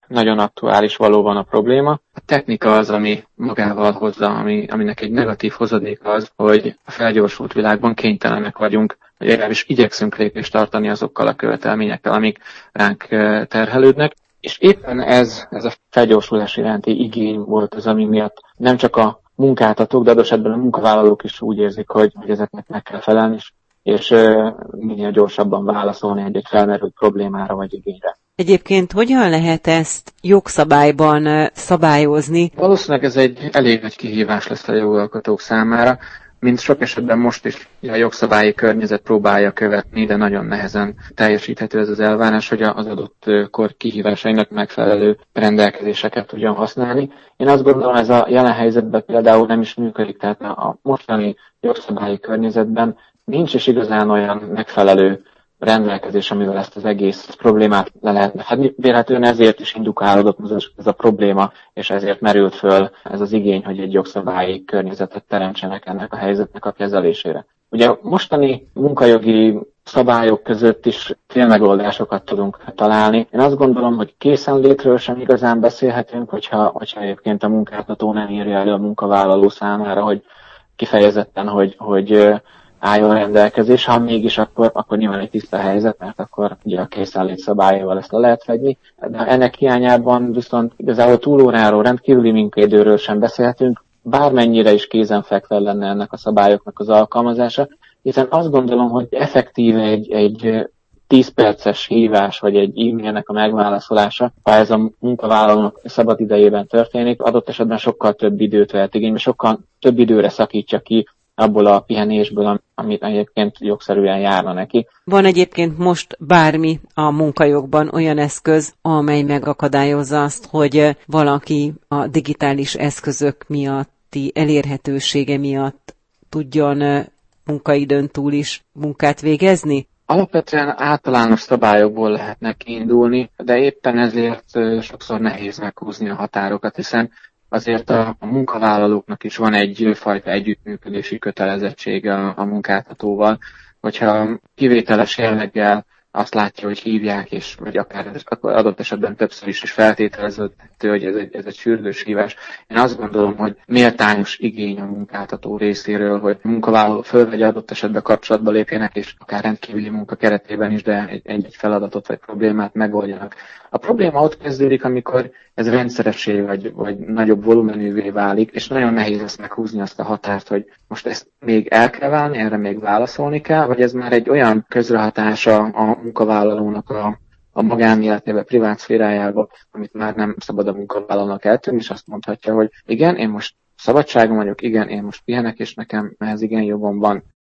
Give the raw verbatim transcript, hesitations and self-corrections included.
nagyon aktuális valóban a probléma. A technika az, ami magával hozza, ami, aminek egy negatív hozadéka az, hogy a felgyorsult világban kénytelenek vagyunk, vagy legalábbis igyekszünk lépést tartani azokkal a követelményekkel, amik ránk terhelődnek. És éppen ez, ez a felgyorsulás iránti igény volt az, ami miatt nem csak a munkáltatók, de adott esetben a munkavállalók is úgy érzik, hogy, hogy ezeknek meg kell felelni, és uh, minél gyorsabban válaszolni egy-egy felmerült problémára vagy igényre. Egyébként hogyan lehet ezt jogszabályban szabályozni? Valószínűleg ez egy elég nagy kihívás lesz a jogalkotók számára, mint sok esetben most is a jogszabályi környezet próbálja követni, de nagyon nehezen teljesíthető ez az elvárás, hogy az adott kor kihívásainak megfelelő rendelkezéseket tudjon használni. Én azt gondolom, ez a jelen helyzetben például nem is működik, tehát a mostani jogszabályi környezetben nincs is igazán olyan megfelelő rendelkezés, amivel ezt az egész problémát le lehetne. Hát véletlenül ezért is indukálódott ez a probléma, és ezért merült föl ez az igény, hogy egy jogszabályi környezetet teremtsenek ennek a helyzetnek a kezelésére. Ugye a mostani munkajogi szabályok között is félmegoldásokat tudunk találni. Én azt gondolom, hogy készenlétről sem igazán beszélhetünk, hogyha, hogyha egyébként a munkáltató nem írja elő a munkavállaló számára, hogy kifejezetten, hogy, hogy álljon rendelkezés, ha mégis, akkor, akkor nyilván egy tiszta helyzet, mert akkor ugye a készenlét szabályával ezt le lehet fedni. De ennek hiányában viszont igazából túlóráról, rendkívüli munkaidőről sem beszélhetünk, bármennyire is kézenfekvő lenne ennek a szabályoknak az alkalmazása, hiszen azt gondolom, hogy effektíve egy, egy tíz perces hívás, vagy egy e-mailnek a megválaszolása, ha ez a munkavállalónak szabad idejében történik, adott esetben sokkal több időt vehet igénybe, sokkal több időre szakítja ki abból a pihenésből, amit egyébként jogszerűen járna neki. Van egyébként most bármi a munkajogban olyan eszköz, amely megakadályozza azt, hogy valaki a digitális eszközök miatti elérhetősége miatt tudjon munkaidőn túl is munkát végezni? Alapvetően általános szabályokból lehetne kiindulni, de éppen ezért sokszor nehéz meghúzni a határokat, hiszen azért a, a munkavállalóknak is van egyfajta együttműködési kötelezettsége a, a munkáltatóval, hogyha kivételes jelleggel azt látja, hogy hívják, és vagy akár adott esetben többször is, is feltételeződhető, hogy ez egy, ez egy sürgős hívás. Én azt gondolom, hogy méltányos igény a munkáltató részéről, hogy a munkavállaló fölvegye adott esetben kapcsolatba lépjenek, és akár rendkívüli munka keretében is, de egy, egy feladatot vagy problémát megoldjanak. A probléma ott kezdődik, amikor ez rendszeressé vagy, vagy nagyobb volumenűvé válik, és nagyon nehéz lesz meghúzni azt a határt, hogy most ezt még el kell válni, erre még válaszolni kell, vagy ez már egy olyan közrehatása a munkavállalónak a, a magánéletébe, privát szférájába, amit már nem szabad a munkavállalónak eltűnni, és azt mondhatja, hogy igen, én most szabadságon vagyok, igen, én most pihenek, és nekem ehhez igen jogom van.